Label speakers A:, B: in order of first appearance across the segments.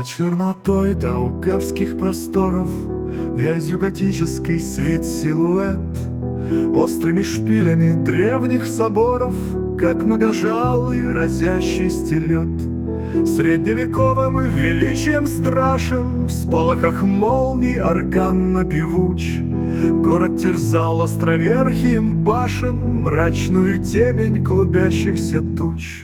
A: чернотой даукавских просторов, вязью готический свет силуэт, острыми шпилями древних соборов, как многожалый разящий стилет. Средневековым величием страшен, в сполохах молний органно певуч. Город терзал островерхием башен мрачную темень клубящихся туч.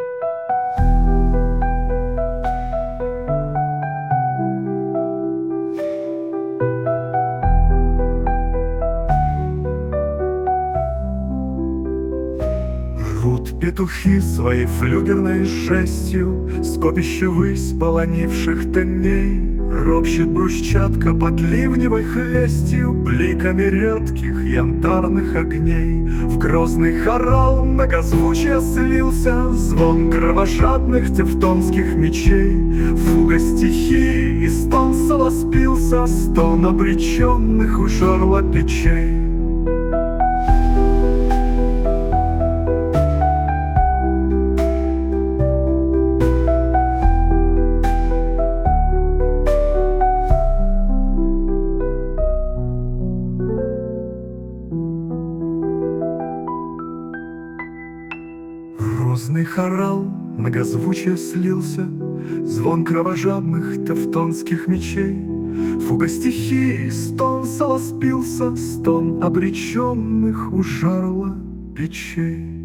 A: Рвут петухи своей флюгерной жестью скопище высь полонивших теней. Ропщет брусчатка под ливневой хлестью бликами редких янтарных огней. В грозный хорал многозвучия слился звон кровожадных тевтонских мечей. Фуга стихии и стон солоспился, стон обреченных у жерла печей. Грозный хорал многозвучия слился, звон кровожадных тевтонских мечей. Фуга стихии, стон солоспился, стон обреченных у жарла печей.